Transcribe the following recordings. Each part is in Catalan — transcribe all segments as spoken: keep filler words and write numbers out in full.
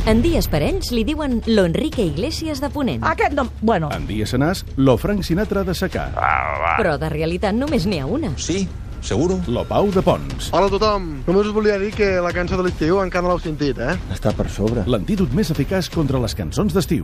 En dies parells li diuen lo Enrique Iglesias de Ponent. Aquest no... Bueno. En dies senars, lo Frank Sinatra de Secà. Però de realitat només n'hi ha una. Sí, seguro. Lo Pau de Pons. Hola a tothom. Només us volia dir que la cançó de l'estiu encara no l'heu sentit, eh? Està per sobre. L'antídot més eficaç contra les cançons d'estiu.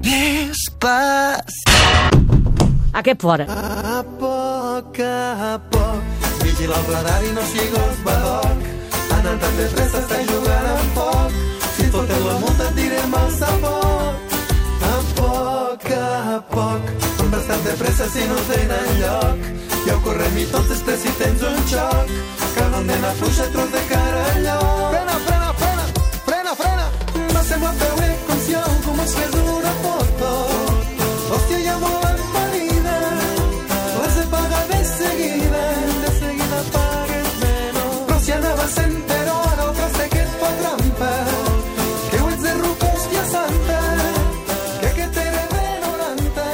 Aquest fora. A poc a poc, vigila el radar i no sigues badoc. Anant tan de pressa està jugant amb foc. Si fotem la multa et direm al sabot. A poc a poc, no vas tan de pressa si no tenen lloc. Ja ho correm i tots després si tens un xoc. Cada nena fluixa tros de cara al lloc. Frena, frena, frena, frena, frena. M'ha semblat veure com si algú mos fes una foto. Hòstia, ja volen marina. L'has de pagar de seguida. De seguida pagues menys. Però si anava sent però ara el traste que et fa trampa. Que ho ets de rucos i a santa. Que aquest era de noranta.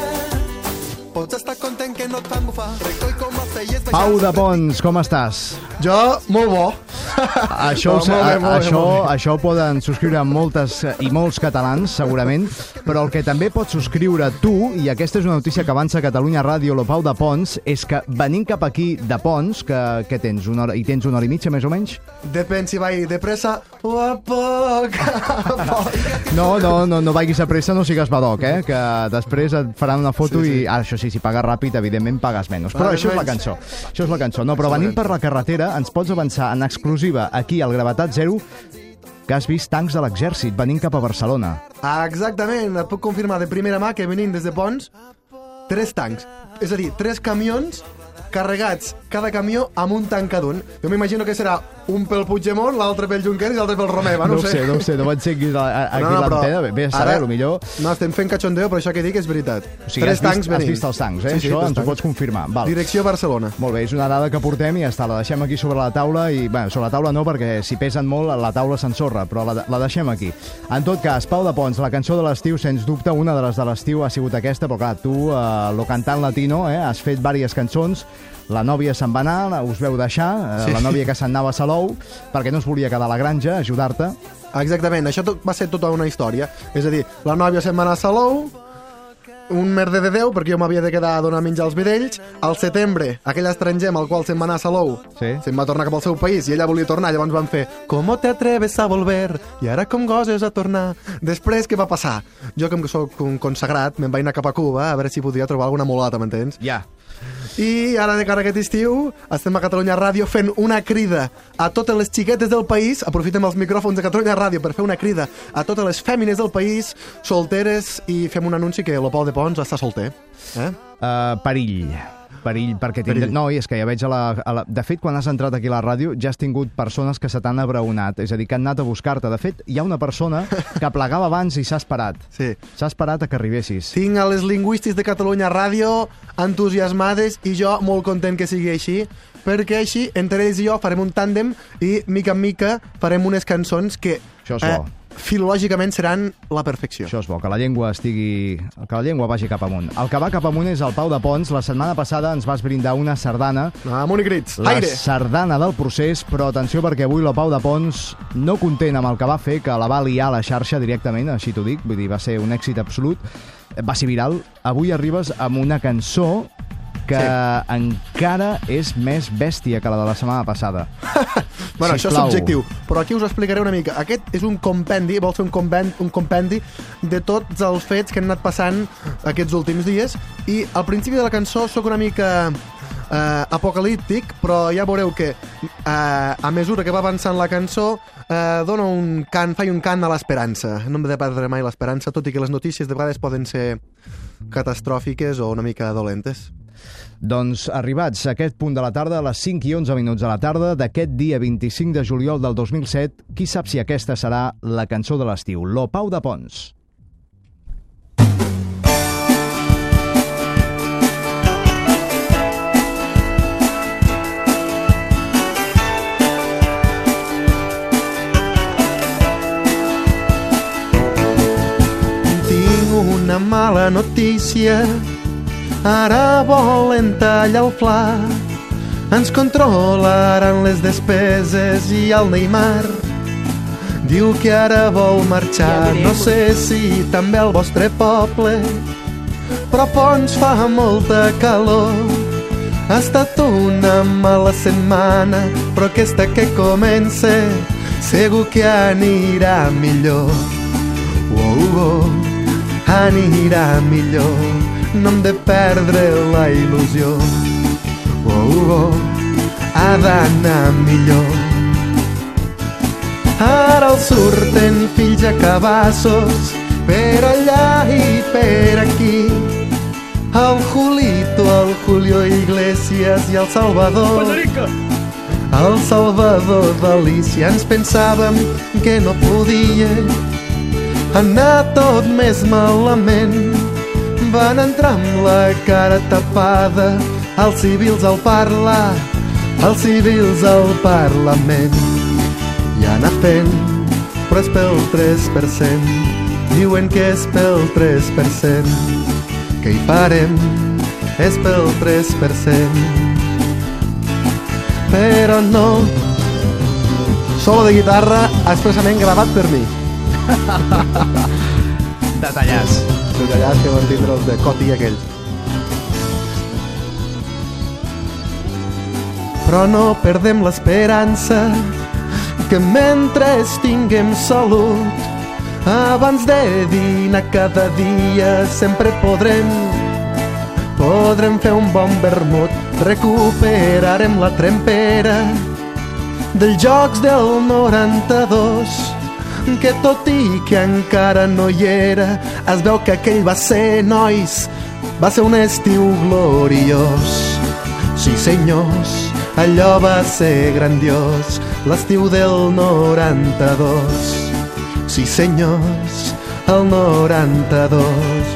Pots estar content que no et fan bufar. Recoll com a feies. Pau de Pons, com estàs? Jo, molt bo. Això, No, molt bé, molt bé, això, molt bé. això ho poden subscriure moltes i molts catalans, segurament, però el que també pots subscriure tu, i aquesta és una notícia que avança a Catalunya Ràdio, lo Pau de Pons, és que venint cap aquí de Pons, que, que tens una hora, i tens una hora i mitja, més o menys? Depèn si vaig de pressa o a poc a poc. No, no, no, no vagis a pressa, no sigues badoc, eh? Que després et faran una foto Sí, sí. i... Ah, això sí, si pagues ràpid, evidentment pagues menys. Però Pagues això és la menys. cançó. Això és la cançó. No, però venint per la carretera, ens pots avançar en exclusiva aquí al Gravetat Zero que has vist tancs de l'exèrcit venint cap a Barcelona. Ah, exactament, et puc confirmar de primera mà que venint des de Pons, tres tancs. És a dir, tres camions carregats, cada camió amb un tanc cada un. Jo m'imagino que serà un pel Puigdemont, l'altre pel Junqueras i l'altre pel Romeva, no, No ho sé, no ho sé, no m'encenguis aquí No, no, però l'antena, bé a saber, ara- millor... No, estem fent cachondeo, però això que dic és veritat. O sigui, tres has tancs vist, has venint. vist els tancs, eh? Sí, sí, Això tres ens ho tancs. pots confirmar. Val. Direcció Barcelona. Molt bé, és una dada que portem i ja està, la deixem aquí sobre la taula i, bé, sobre la taula no, perquè si pesen molt la taula s'ensorra, però la, la deixem aquí. En tot cas, Pau de Pons, la cançó de l'estiu, sens dubte, una de les de l'estiu ha sigut aquesta, però clar, tu, eh, lo cantant latino, eh, has fet diverses cançons, la nòvia se'n va anar, us veu deixar, eh, Sí. la nòvia que se'n anava a Salou, perquè no es volia quedar a la granja, ajudar-te. Exactament, això tot, va ser tota una història. És a dir, la nòvia se'n va anar a Salou, un merder de Déu, perquè jo m'havia de quedar a donar menjar als vedells. Al setembre, aquell estranger amb el qual se'n va anar a Salou, Sí. se'n va tornar cap al seu país i ella volia tornar, llavors van fer «¿Cómo te atreves a volver? I ara com goses a tornar?» Després, què va passar? Jo, com que sóc un consagrat, me'n vaig anar cap a Cuba a veure si podia trobar alguna mulata, m'entens? Ja. I ara, de cara a aquest estiu, estem a Catalunya Ràdio fent una crida a totes les xiquetes del país. Aprofitem els micròfons de Catalunya Ràdio per fer una crida a totes les fèmines del país, solteres, i fem un anunci que el Pau de Pons està solter. Eh? Uh, perill. Perill, perquè tindré... Perill. No, i és que ja veig a la, a la... De fet, quan has entrat aquí a la ràdio, ja has tingut persones que se t'han abraonat, és a dir, que han anat a buscar-te. De fet, hi ha una persona que plegava abans i s'ha esperat. Sí. S'ha esperat a que arribessis. Tinc a les lingüistes de Catalunya Ràdio entusiasmades i jo molt content que sigui així, perquè així, entre ells i jo, farem un tàndem i, mica en mica, farem unes cançons que... Això és bo. filològicament seran la perfecció. Això és bo, que la llengua estigui... que la llengua vagi cap amunt. El que va cap amunt és el Pau de Pons. La setmana passada ens vas brindar una sardana. Amunt i crits. La Aire! sardana del procés, però atenció perquè avui el Pau de Pons, no content amb el que va fer, que la va liar a la xarxa directament, així t'ho dic, vull dir, va ser un èxit absolut, va ser viral, avui arribes amb una cançó que sí. encara és més bèstia que la de la setmana passada. Bueno, això és Sisplau. subjectiu, però aquí us ho explicaré una mica. Aquest és un compendi, vol ser un compendi, un compendi de tots els fets que han anat passant aquests últims dies, i al principi de la cançó sóc una mica eh, apocalíptic, però ja veureu que eh, a mesura que va avançant la cançó eh, dona un cant, fa un cant a l'esperança. No hem de perdre mai l'esperança, tot i que les notícies de vegades poden ser catastròfiques o una mica dolentes. Doncs arribats a aquest punt de la tarda, a les cinc i onze minuts de la tarda d'aquest dia vint-i-cinc de juliol del dos mil set, qui sap si aquesta serà la cançó de l'estiu, Lo Pau de Pons. Tinc una mala notícia, ara volen tallar el fla, ens controlaran les despeses i el Neymar diu que ara vol marxar. No sé si també al vostre poble, però a Ponts fa molta calor. Ha estat una mala setmana, però aquesta que comença segur que anirà millor. Oh, oh, anirà millor. No hem de perdre la il·lusió. Oh, oh, ha d'anar millor. Ara els surten fills a cabassos, per allà i per aquí. El Julito, el Julio Iglesias i el Salvador. El Salvador d'Alícia. Ens pensàvem que no podia anar tot més malament. Van entrar amb la cara tapada, els civils al parlar, els civils al Parlament. I anar fent, però és pel tres per cent. Diuen que és pel tres per cent. Que hi farem, és pel tres per cent. Però no. Solo de guitarra expressament gravat per mi. Detallats. Detallats que van tindre els de Coti aquells. Però no perdem l'esperança que mentre tinguem salut, abans de dinar cada dia sempre podrem podrem fer un bon vermut. Recuperarem la trempera dels Jocs del noranta-dos, que tot i que encara no hi era, es veu que aquell va ser, nois, va ser un estiu gloriós. Sí senyors, allò va ser grandiós, l'estiu del noranta-dos. Sí senyors, el noranta-dos.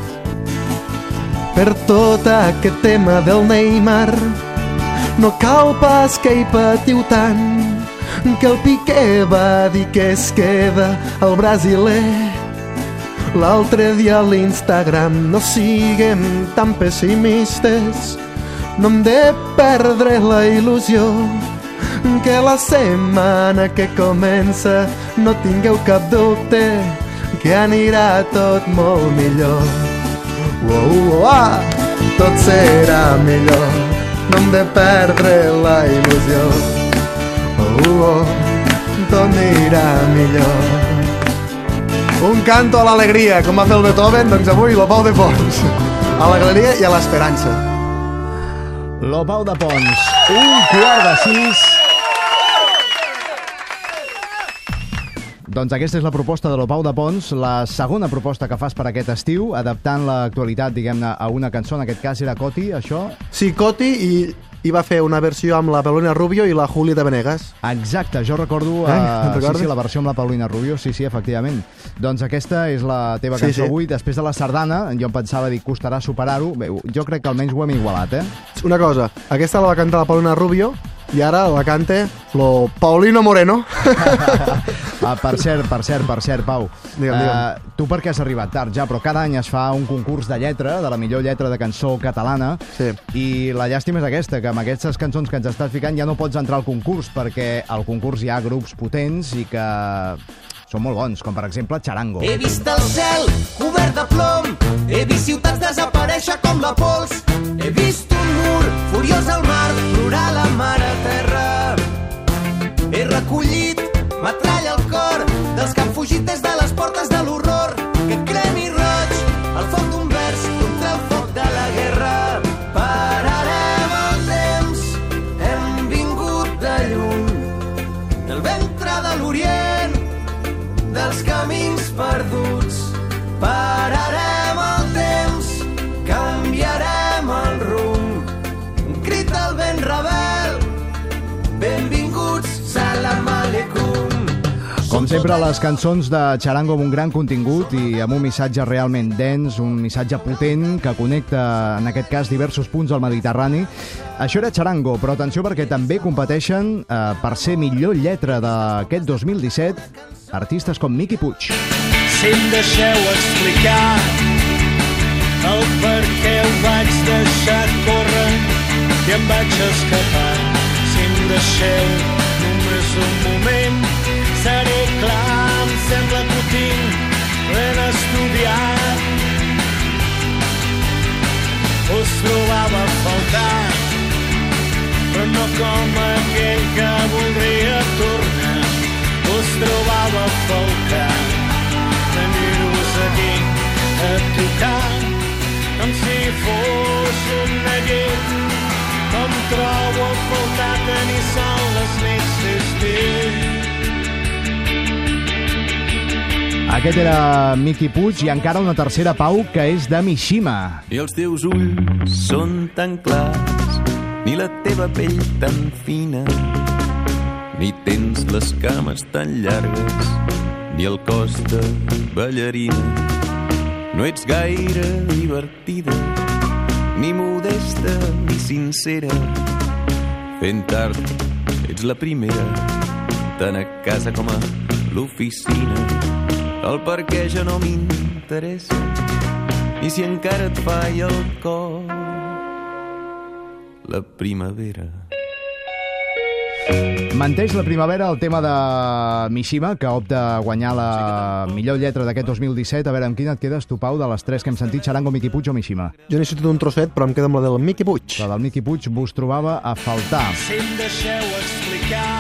Per tot aquest tema del Neymar, no cal pas que hi patiu tant, que el Piqué va dir que es queda el brasiler. L'altre dia a l'Instagram, no siguem tan pessimistes, no hem de perdre la il·lusió, que la setmana que comença no tingueu cap dubte que anirà tot molt millor. Oh, oh, ah, tot serà millor, no hem de perdre la il·lusió. Oh, oh, tot anirà millor. Un canto a l'alegria, com va fer el Beethoven, doncs avui lo Pau de Pons. A l'alegria i a l'esperança. Lo Pau de Pons, un quart de sis. Doncs aquesta és la proposta de lo Pau de Pons, la segona proposta que fas per aquest estiu, adaptant l'actualitat, diguem-ne, a una cançó, en aquest cas era Coti, això? Sí, Coti, i, i va fer una versió amb la Paulina Rubio i la Julieta Venegas. Exacte, jo recordo eh, uh, sí, sí, la versió amb la Paulina Rubio, sí, sí, efectivament. Doncs aquesta és la teva sí, cançó sí. avui, després de la sardana, jo em pensava dir, costarà superar-ho, bé, jo crec que almenys ho hem igualat, eh? Una cosa, aquesta la va cantar la Paulina Rubio, i ara la canta lo Paulino Moreno. ah, per cert, per cert, per cert, Pau. Digue'm, digue'm. Uh, tu perquè has arribat tard ja, però cada any es fa un concurs de lletra, de la millor lletra de cançó catalana, sí. I la llàstima és aquesta, que amb aquestes cançons que ens estàs ficant ja no pots entrar al concurs, perquè al concurs hi ha grups potents i que són molt bons, com per exemple Charango. He vist el cel cobert de plom, he vist ciutats desaparèixer com la pols, he vist un mur furiós al mar, plorar la mare terra. He recollit metralla al cor dels que han fugit des de les portes de l'horror, que cremi roig el foc d'un vers contra el foc de la guerra. Pararem el temps, hem vingut de lluny, del ventre de l'Orient, dels camins perduts. Pararem el temps, canviarem el rumb, un crit al vent rebel, benvinguts, salam aleikum. Com sempre, les cançons de Charango amb un gran contingut i amb un missatge realment dens, un missatge potent que connecta, en aquest cas, diversos punts del Mediterrani. Això era Charango, però atenció perquè també competeixen eh, per ser millor lletra d'aquest dos mil disset artistes com Miqui Puig. Si em deixeu explicar el per què ho vaig deixar córrer i em vaig escapar. Si em deixeu només un moment, seré clar. no com aquell que voldria tornar. Us trobava a faltar tenir-vos aquí a tocar, com si fos un neguit, com trobo a faltar tenir sol les nits d'estiu. Aquest era Miqui Puig i encara una tercera, Pau, que és de Mishima. I els teus ulls són tan clars, ni la teva pell tan fina, ni tens les cames tan llargues, ni el cos de ballarina. No ets gaire divertida, ni modesta ni sincera. Fent tard, ets la primera, tant a casa com a l'oficina. El per què ja no m'interessa, i si encara et falla el cor la primavera. Manteix la primavera el tema de Mishima, que opta a guanyar la millor lletra d'aquest dos mil disset. A veure, amb quina et quedes tu, Pau, de les tres que hem sentit, Charango, Miqui Puig o Mishima? Jo n'he sentit un trosset, però em quedo amb la del Miqui Puig. La del Miqui Puig vos trobava a faltar. Si em deixeu explicar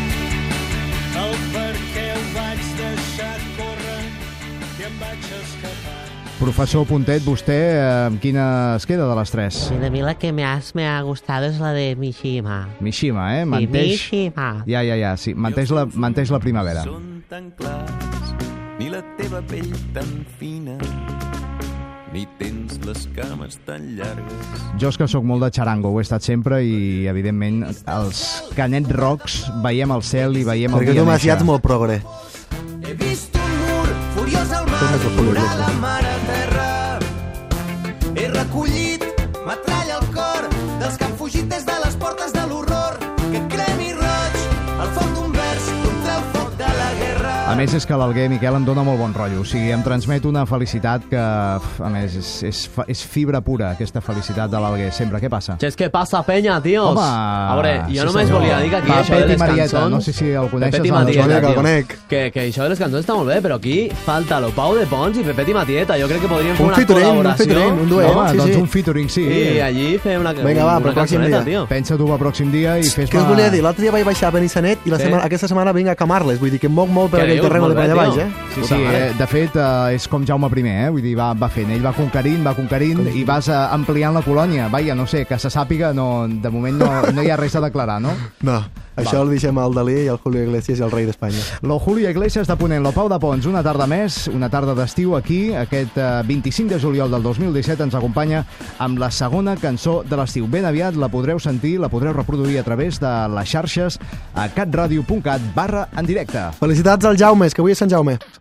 el per què ho vaig deixar córrer i em vaig escapar. Professor Puntet, vostè, amb quina es queda de les tres? A mí la que más me ha gustado es la de Mishima. Mishima, eh? Sí, Manteix... Mishima. Ja, ja, ja, sí. Manteix la, manteix la primavera. Són tan clars, ni la teva pell tan fina, ni tens les cames tan llargues. Jo és que sóc molt de Charango, ho he estat sempre, i evidentment els Canet Rocks veiem el cel i veiem el Perquè dia tu néixer. m'has ets molt progre. He vist un mur furiós al mar, plorar la mare terra. He recollit metralla al cor dels que han fugit des de les portes de l'horror, que cremi roig al foc d'un vers contra el foc de la guerra. A més, és que l'Alguer, Miquel, em dona molt bon rotllo. O sigui, em transmet una felicitat que, a més, és, és, és fibra pura, aquesta felicitat de l'Alguer. Sempre. Què passa? Che, ¿qué pasa, peña, tíos? Home, a veure, jo sí, només senyor. volia dir que aquí Va, això de Pep i les Marieta, cançons... no sé si el coneixes, Pepet i el Marieta, Marieta, el tio. conec. Que, que això de les cançons està molt bé, però aquí falta lo Pau de Pons i Pepet i Marieta. Jo crec que podríem fer Un una featuring, un col·laboració. featuring, un duet. Home, sí, doncs sí. un featuring, sí. I allí fem una, Vinga, va, una però pròxim cançoneta, dia. tio. Pensa tu pel pròxim dia i fes-me... Què us volia dir? L'altre dia vaig baixar a Benissanet i la Sí. setmana, aquesta setmana vinc a Camarles. Vull dir que em moc molt per Què aquell dius? terreny Molt de per bé, allà baix, tio. eh? Sí, Puta sí, mare. eh, de fet, eh, és com Jaume primer, eh? Vull dir, va, va fent. Ell va conquerint, va conquerint i vas eh, ampliant la colònia. Vaja, no sé, que se sàpiga, no, de moment no, no hi ha res a declarar, no? No, això el deixem al Dalí i al Julio Iglesias i al rei d'Espanya. Lo Julio Iglesias de Ponent, lo Pau de Pons, una tarda més, una tarda d'estiu aquí, aquest eh, vint-i-cinc de juliol del dos mil disset ens acompanya amb la segona cançó de l'estiu. Ben aviat la podreu sentir, la podreu reproduir a través de les xarxes a catradio punt cat barra en directe. Felicitats al Jaume, és que avui és Sant Jaume.